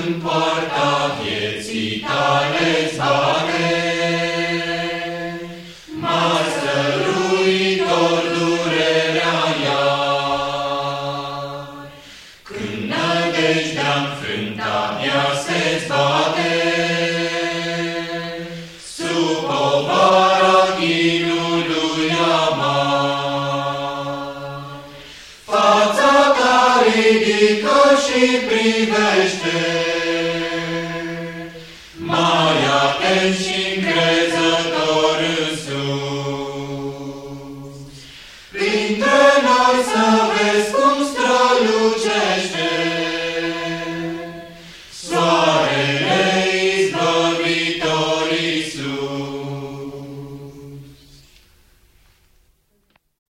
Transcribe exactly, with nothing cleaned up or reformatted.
în poarta vieții tale zbate. Mari stăruitor durerea iar, când nădejdea înfrântă abia se zbate, sub povara chinului amar. Fața ta ridică și privește, mai atent și